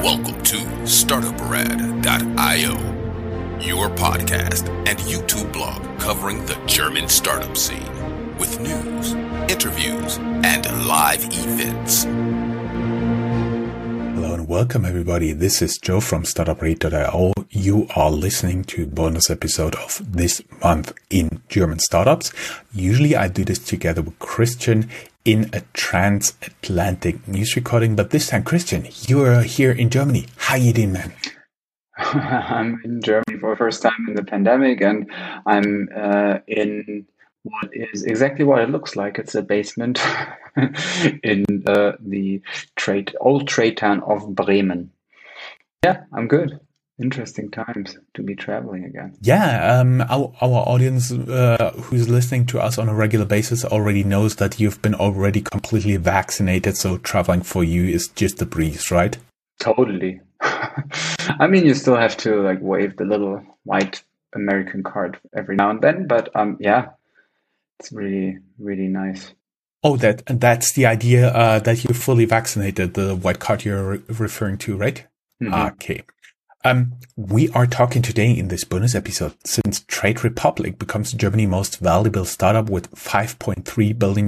Welcome to StartupRad.io, your podcast and YouTube blog covering the German startup scene with news, interviews, and live events. Hello and welcome everybody. This is Joe from StartupRad.io. You are listening to a bonus episode of this month in German startups. Usually I do this together with Christian in a transatlantic news recording, but this time, Christian, you are here in Germany. How you doing, man? I'm in Germany for the first time in the pandemic, and I'm in what is exactly what it looks like. It's a basement in the old trade town of Bremen. Yeah, I'm good. Interesting times to be traveling again. Yeah, our audience who's listening to us on a regular basis already knows that you've been already completely vaccinated, so traveling for you is just a breeze, right? Totally. I mean, you still have to wave the little white American card every now and then, but yeah, it's really, really nice. Oh, that's the idea that you're fully vaccinated, the white card you're referring to, right? Mm-hmm. Okay. We are talking today in this bonus episode since Trade Republic becomes Germany's most valuable startup with $5.3 billion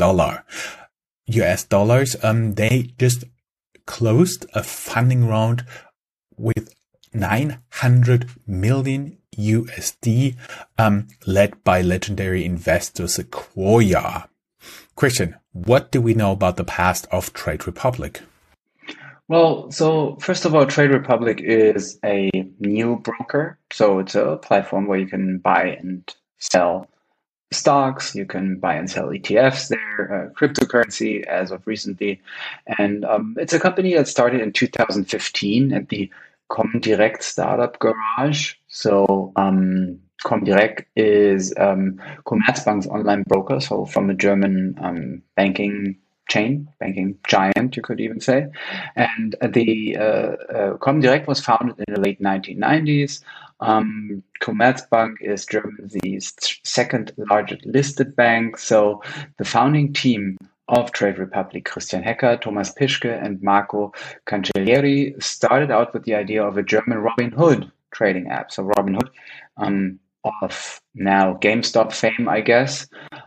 US dollars. They just closed a funding round with 900 million USD, led by legendary investor Sequoia. Christian, what do we know about the past of Trade Republic? Well, so first of all, Trade Republic is a new broker. So it's a platform where you can buy and sell stocks. You can buy and sell ETFs there, cryptocurrency as of recently. And it's a company that started in 2015 at the Comdirect startup garage. So Comdirect is Commerzbank's online broker, so from a German banking giant, you could even say. And the Comdirect was founded in the late 1990s. Commerzbank is Germany's second largest listed bank. So the founding team of Trade Republic, Christian Hecker, Thomas Pischke, and Marco Cancellieri, started out with the idea of a German Robinhood trading app. So Robinhood, of now GameStop fame, I guess.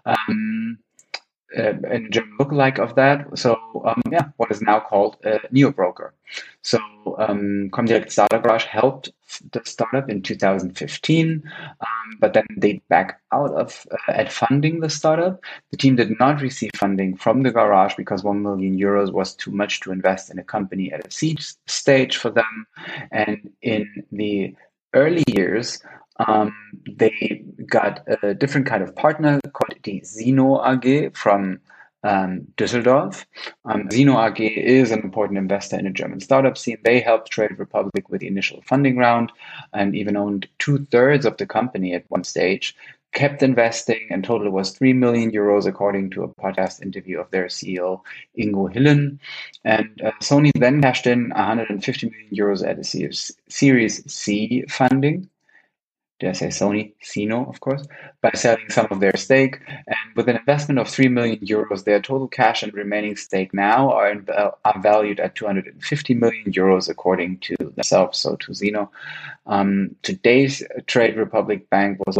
And German lookalike of that. So what is now called a neo-broker. So Comdirect Startup Garage helped the startup in 2015, but then they backed out of at funding the startup. The team did not receive funding from the garage because 1 million euros was too much to invest in a company at a seed stage for them. And in the early years, they got a different kind of partner called the Sino AG from Düsseldorf. Sino AG is an important investor in the German startup scene. They helped Trade Republic with the initial funding round and even owned 2/3 of the company at one stage, kept investing, and total it was 3 million euros, according to a podcast interview of their CEO, Ingo Hillen. And Sony then cashed in 150 million euros at a Series C funding. Did I say Sony? Sino, of course, by selling some of their stake. And with an investment of 3 million euros, their total cash and remaining stake now are valued at 250 million euros, according to themselves, so to Sino. Today's Trade Republic Bank was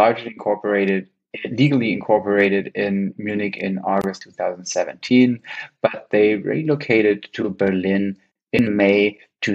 legally incorporated in Munich in August 2017, but they relocated to Berlin in May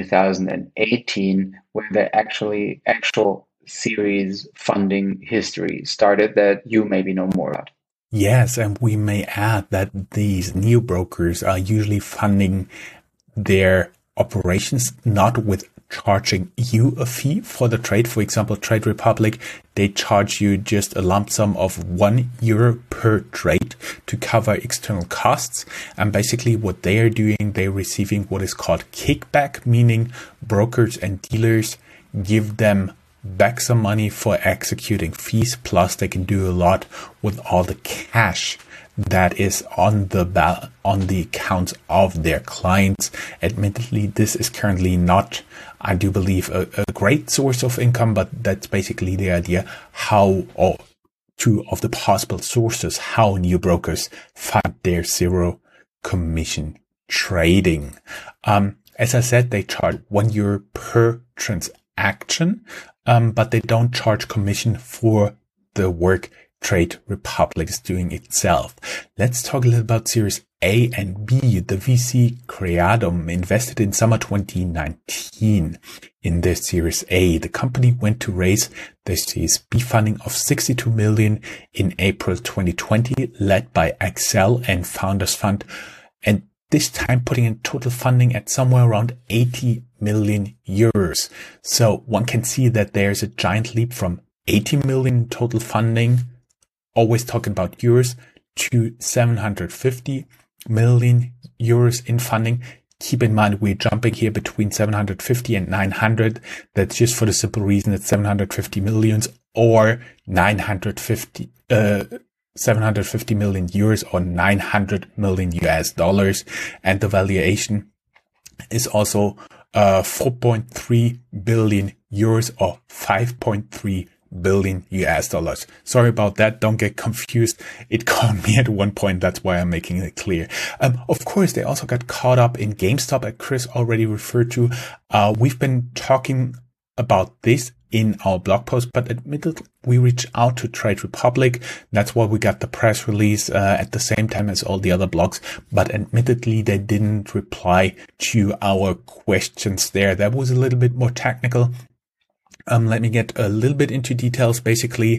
2018, where the actual series funding history started that you maybe know more about. Yes, and we may add that these new brokers are usually funding their operations not with charging you a fee for the trade. For example, Trade Republic, they charge you just a lump sum of €1 per trade to cover external costs. And basically what they are doing, they're receiving what is called kickback, meaning brokers and dealers give them back some money for executing fees, plus they can do a lot with all the cash that is on the accounts of their clients. Admittedly, this is currently not, I do believe, a great source of income, but that's basically the idea or two of the possible sources how new brokers fund their zero commission trading. As I said, they charge €1 per transaction, but they don't charge commission for the work Trade Republic is doing itself. Let's talk a little about Series A and B. The VC Creadum invested in summer 2019 in their Series A. The company went to raise their Series B funding of 62 million in April 2020, led by Accel and Founders Fund, and this time putting in total funding at somewhere around 80 million euros. So one can see that there's a giant leap from 80 million total funding, always talking about euros, to 750 million euros in funding. Keep in mind, we're jumping here between 750 and 900. That's just for the simple reason that 750 millions or 750 million euros or 900 million US dollars. And the valuation is also 4.3 billion euros or 5.3 billion US dollars. Sorry about that. Don't get confused. It caught me at one point. That's why I'm making it clear. Of course, they also got caught up in GameStop, as Chris already referred to. We've been talking about this in our blog post, but admittedly, we reached out to Trade Republic. That's why we got the press release at the same time as all the other blogs. But admittedly, they didn't reply to our questions there. That was a little bit more technical. Let me get a little bit into details. Basically,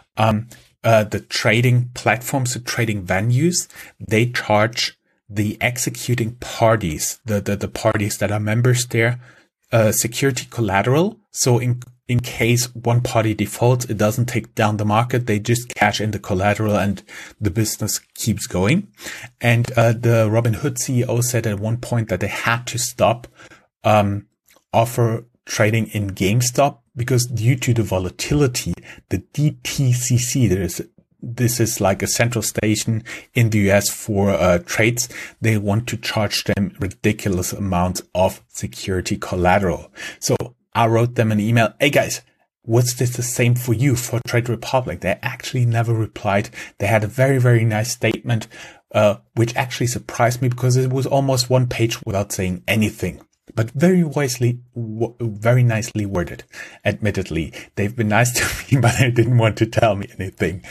the trading platforms, the trading venues, they charge the executing parties, the parties that are members there, security collateral. So in case one party defaults, it doesn't take down the market. They just cash in the collateral and the business keeps going. And the Robinhood CEO said at one point that they had to stop offer trading in GameStop because due to the volatility, the DTCC, this is like a central station in the US for trades. They want to charge them ridiculous amounts of security collateral. So I wrote them an email. Hey guys, was this the same for you for Trade Republic? They actually never replied. They had a very, very nice statement, which actually surprised me because it was almost one page without saying anything. But very nicely worded. Admittedly, they've been nice to me, but they didn't want to tell me anything.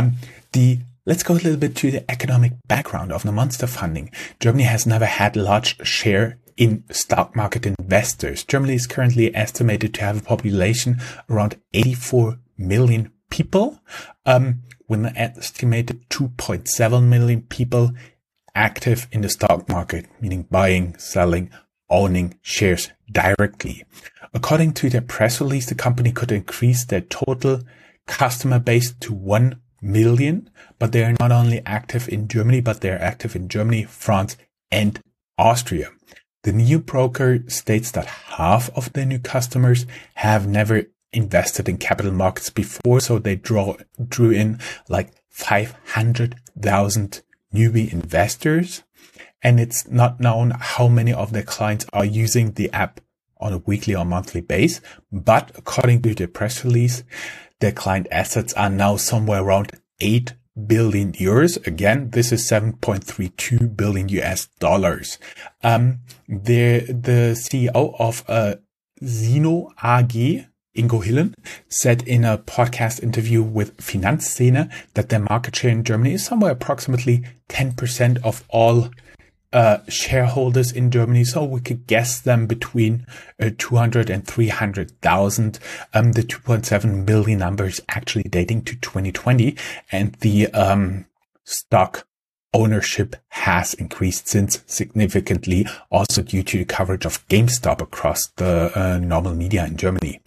Let's go a little bit to the economic background of the monster funding. Germany has never had a large share in stock market investors. Germany is currently estimated to have a population around 84 million people, with an estimated 2.7 million people active in the stock market, meaning buying, selling, owning shares directly. According to their press release, the company could increase their total customer base to 1 million, but they are not only active in Germany, but they are active in Germany, France, and Austria. The new broker states that half of their new customers have never invested in capital markets before, so they drew in like 500,000 newbie investors. And it's not known how many of their clients are using the app on a weekly or monthly basis. But according to the press release, their client assets are now somewhere around 8 billion euros. Again, this is 7.32 billion US dollars. The CEO of Sino AG, Ingo Hillen, said in a podcast interview with Finanzszene that their market share in Germany is somewhere approximately 10% of all shareholders in Germany. So we could guess them between 200 and 300,000. The 2.7 million number is actually dating to 2020, and the stock ownership has increased since significantly, also due to the coverage of GameStop across the normal media in Germany.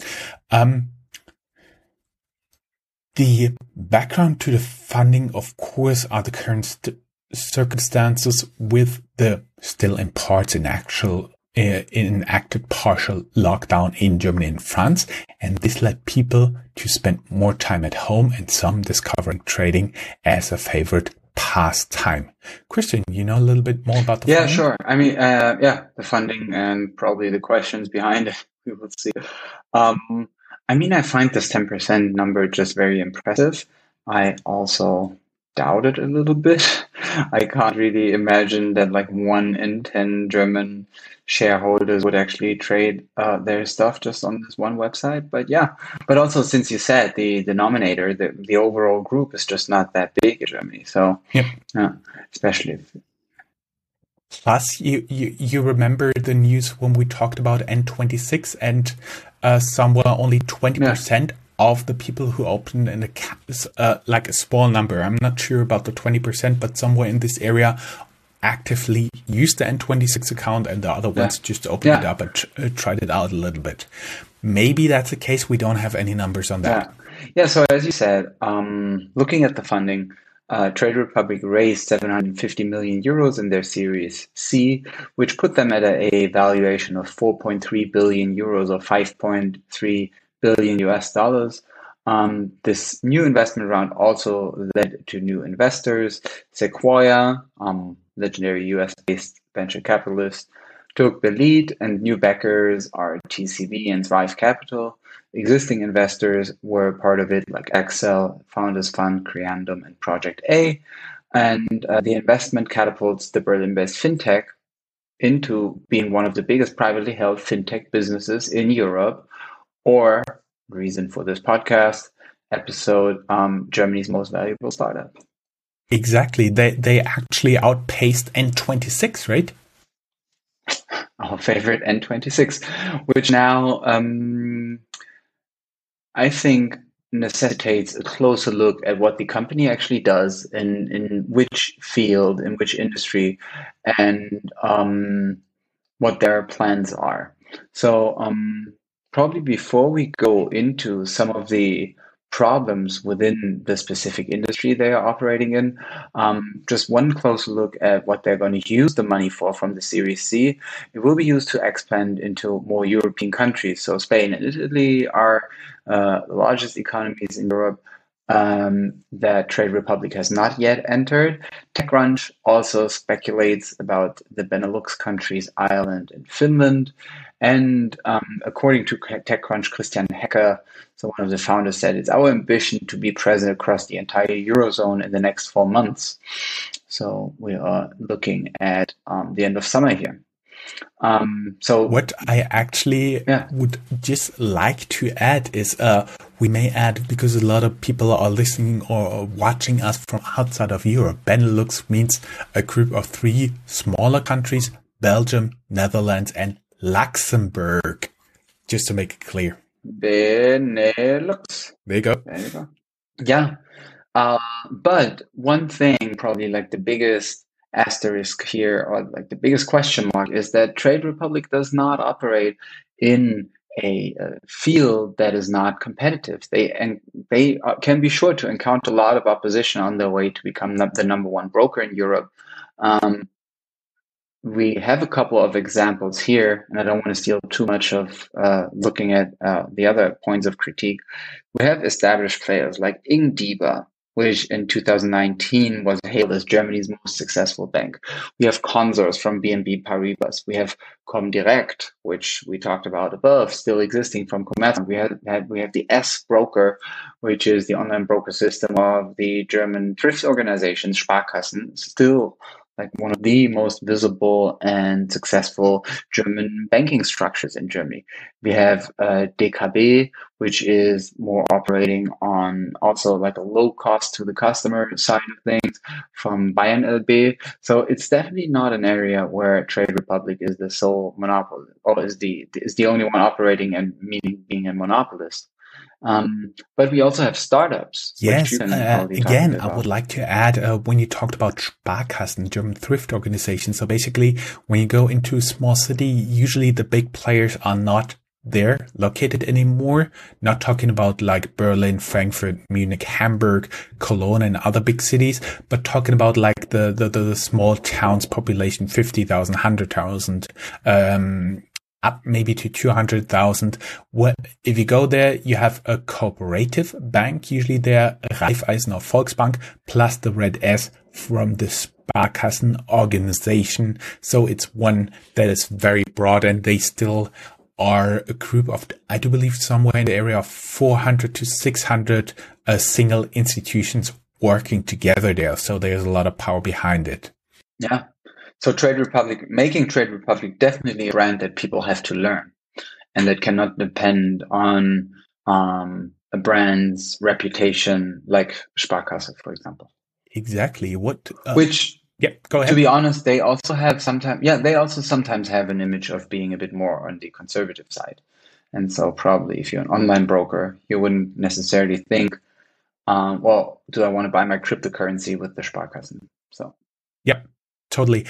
The background to the funding, of course, are the current circumstances with the still in parts enacted partial lockdown in Germany and France, and this led people to spend more time at home and some discovering trading as a favorite pastime. Christian, you know a little bit more about the funding? Yeah, sure. I mean, the funding and probably the questions behind it. We will see. I mean, I find this 10% number just very impressive. I also doubt it a little bit. I can't really imagine that like 1 in 10 German shareholders would actually trade their stuff just on this one website. But yeah, but also since you said the denominator, the overall group is just not that big in Germany. So Yep. especially if, Plus, you remember the news when we talked about N26 and somewhere only 20% of the people who opened an account, like a small number, I'm not sure about the 20%, but somewhere in this area actively used the N26 account and the other ones just opened it up and tried it out a little bit. Maybe that's the case. We don't have any numbers on that. Yeah. So as you said, looking at the funding, Trade Republic raised 750 million euros in their Series C, which put them at a valuation of 4.3 billion euros or 5.3 billion US dollars. This new investment round also led to new investors. Sequoia, legendary US-based venture capitalist, took the lead, and new backers are TCB and Thrive Capital. Existing investors were part of it, like Excel, Founders Fund, Creandum, and Project A. And the investment catapults the Berlin-based fintech into being one of the biggest privately held fintech businesses in Europe, or, reason for this podcast episode, Germany's most valuable startup. Exactly. They actually outpaced N26, right? Our favorite N26, which now I think necessitates a closer look at what the company actually does in which field, in which industry, and what their plans are. So probably before we go into some of the problems within the specific industry they are operating in, just one closer look at what they're going to use the money for from the Series C. It will be used to expand into more European countries. So Spain and Italy are the largest economies in Europe that Trade Republic has not yet entered. TechCrunch also speculates about the Benelux countries, Ireland and Finland. And according to TechCrunch, Christian Hecker, so one of the founders, said it's our ambition to be present across the entire Eurozone in the next 4 months. So we are looking at the end of summer here. So what I actually would just like to add is we may add, because a lot of people are listening or watching us from outside of Europe, Benelux means a group of 3 smaller countries, Belgium, Netherlands, and Luxembourg, just to make it clear. Benelux. There you go. There you go. Yeah. But one thing, probably like the biggest asterisk here, or like the biggest question mark, is that Trade Republic does not operate in a field that is not competitive. They can be sure to encounter a lot of opposition on their way to become the number 1 broker in Europe. We have a couple of examples here, and I don't want to steal too much of looking at the other points of critique. We have established players like Ingdiba, which in 2019 was hailed as Germany's most successful bank. We have Consors from BNP Paribas. We have Comdirect, which we talked about above, still existing from Commerzbank. We have the S-Broker, which is the online broker system of the German thrift organization Sparkassen, still like one of the most visible and successful German banking structures in Germany. We have DKB, which is more operating on also like a low cost to the customer side of things from Bayern LB. So it's definitely not an area where Trade Republic is the sole monopoly, or is the only one operating and meaning being a monopolist. But we also have startups. Yes, again, I would like to add, when you talked about Sparkassen, German thrift organization. So basically, when you go into a small city, usually the big players are not there located anymore. Not talking about like Berlin, Frankfurt, Munich, Hamburg, Cologne, and other big cities, but talking about like the small towns, population 50,000, 100,000, up maybe to 200,000. If you go there, you have a cooperative bank, usually there, Raiffeisen or Volksbank, plus the red S from the Sparkassen organization. So it's one that is very broad, and they still are a group of, I do believe, somewhere in the area of 400 to 600 single institutions working together there. So there's a lot of power behind it. Yeah. So making Trade Republic definitely a brand that people have to learn and that cannot depend on a brand's reputation, like Sparkasse, for example. Exactly. Yeah, go ahead. To be honest, they also sometimes have an image of being a bit more on the conservative side. And so probably if you're an online broker, you wouldn't necessarily think, well, do I want to buy my cryptocurrency with the Sparkassen? So, yep, totally.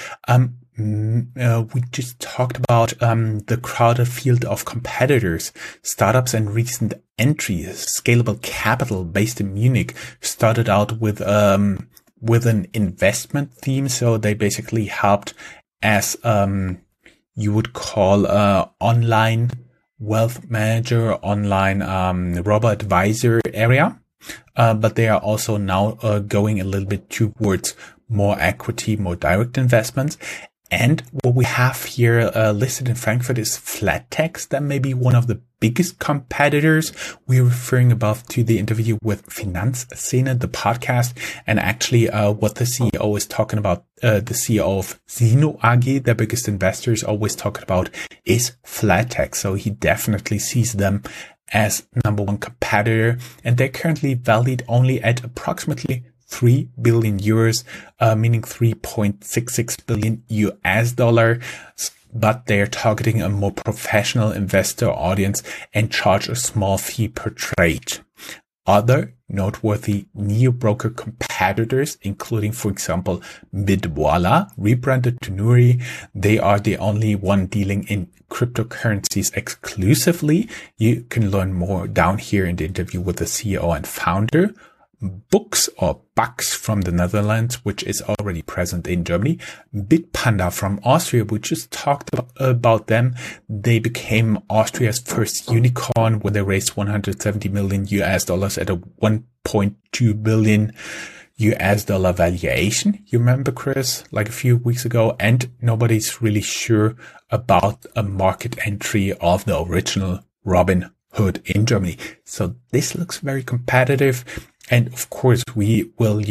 We just talked about the crowded field of competitors, startups, and recent entries. Scalable Capital, based in Munich, started out with an investment theme. So they basically helped as you would call online wealth manager, online robo-advisor area. But they are also now going a little bit towards more equity, more direct investments. And what we have here listed in Frankfurt is Flatex. That may be one of the biggest competitors. We're referring above to the interview with Finanzszene, the podcast, and actually what the CEO is talking about, the CEO of Sino AG, their biggest investors, always talking about is Flatex. So he definitely sees them as number one competitor, and they're currently valued only at approximately 3 billion euros, meaning 3.66 billion US dollar. But they're targeting a more professional investor audience and charge a small fee per trade. Other noteworthy neo-broker competitors, including, for example, Bitvoila, rebranded to Nuri. They are the only one dealing in cryptocurrencies exclusively. You can learn more down here in the interview with the CEO and founder. Books or Bucks from the Netherlands, which is already present in Germany. Bitpanda from Austria, we just talked about them. They became Austria's first unicorn when they raised 170 million US dollars at a 1.2 billion US dollar valuation. You remember, Chris, like a few weeks ago, and nobody's really sure about a market entry of the original Robinhood in Germany. So this looks very competitive. And of course, we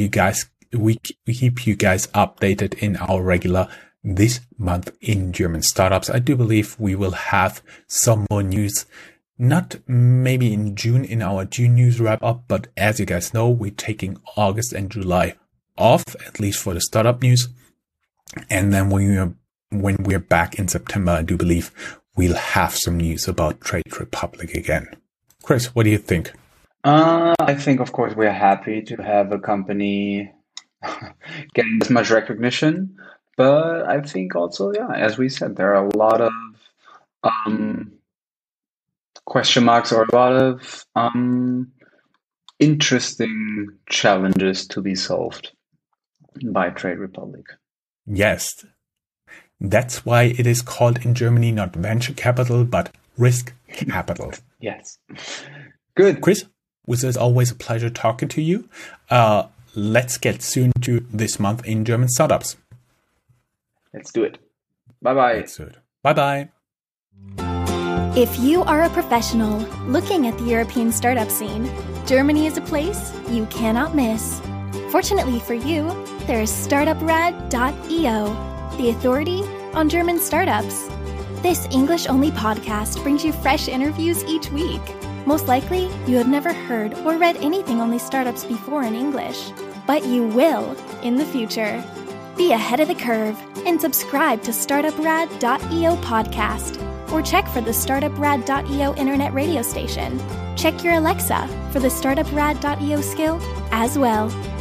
keep you guys updated in our regular This Month in German Startups. I do believe we will have some more news, not maybe in June in our June news wrap up, but as you guys know, we're taking August and July off, at least for the startup news. And then when we're back in September, I do believe we'll have some news about Trade Republic again. Chris, what do you think? I think, of course, we're happy to have a company getting this much recognition. But I think also, yeah, as we said, there are a lot of question marks or a lot of interesting challenges to be solved by Trade Republic. Yes. That's why it is called in Germany not venture capital, but risk capital. Yes. Good. Chris? It was always a pleasure talking to you. Let's get soon to This Month in German Startups. Let's do it. Bye-bye. Let's do it. Bye-bye. If you are a professional looking at the European startup scene, Germany is a place you cannot miss. Fortunately for you, there is StartupRad.io, the authority on German startups. This English-only podcast brings you fresh interviews each week. Most likely, you have never heard or read anything on these startups before in English, but you will in the future. Be ahead of the curve and subscribe to StartupRad.io podcast, or check for the StartupRad.io internet radio station. Check your Alexa for the StartupRad.io skill as well.